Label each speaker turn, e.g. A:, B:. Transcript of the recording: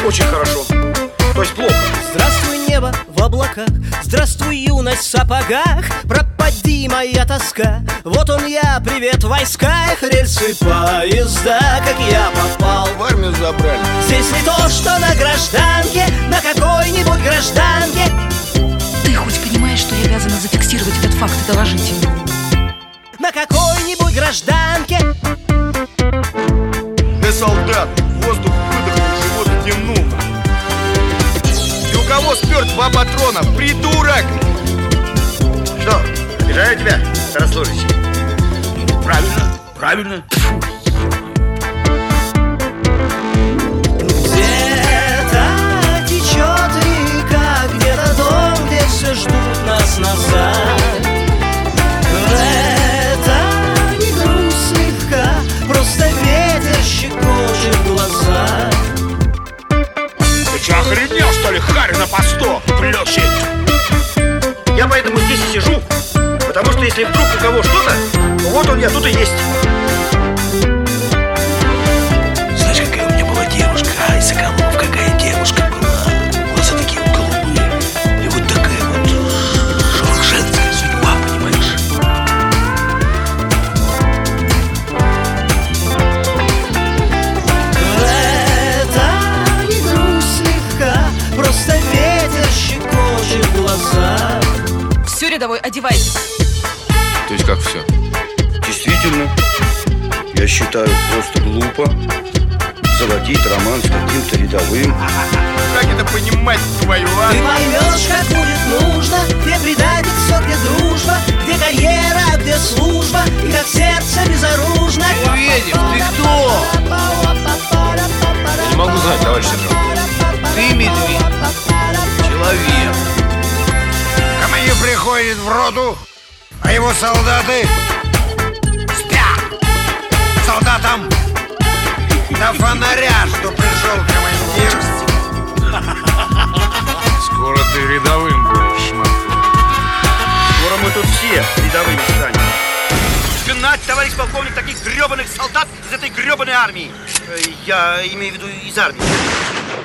A: Очень хорошо. То есть плохо.
B: Здравствуй, небо в облаках, здравствуй, юность в сапогах. Пропади моя тоска, вот он я, привет в войсках. Рельсы поезда, как я попал
A: В армию забрали.
B: Здесь не то, что на гражданке, на какой-нибудь гражданке.
C: Ты хоть понимаешь, что я обязана зафиксировать этот факт и доложить?
B: На какой-нибудь гражданке.
A: Ты солдат, воздух выдохнул, живот втянул. И у кого спер 2 патрона? Придурок!
D: Что, обижаю тебя, старослужащий? Правильно, правильно.
B: Где-то течет река, где-то дом, где все ждут нас назад. Это не грусть слегка, просто ветер щекочет глаза.
D: Ты что, охренел, что ли, харь на посту плющит?
A: Я поэтому здесь и сижу, потому что если вдруг у кого что-то, то вот он я тут и есть.
D: Знаешь, какая у меня была девушка? Ай, Соколов, какая девушка была. Глаза такие голубые. И вот такая вот женская судьба, понимаешь?
B: Это не грусть слегка, просто ветер щекочет глаза.
C: Все, рядовой, одевайтесь.
E: То есть как все?
F: Действительно, я считаю просто глупо заводить роман с каким-то рядовым.
A: Как это понимать, твою, а?
B: Ты поймешь, как будет нужно, где предательство, где дружба, где карьера, где служба, и как сердце безоружно.
E: Медведев, ты кто?
A: Я не могу знать, товарищ сержант.
E: Ты медведь. Человек.
D: Командир приходит в роту, а его солдаты спят. Солдатам до фонаря, что пришел командир.
E: Скоро ты рядовым будешь, смотри.
A: Скоро мы тут все рядовыми станем. Гнать, товарищ полковник, таких гребаных солдат из этой гребаной армии. Я имею в виду из армии.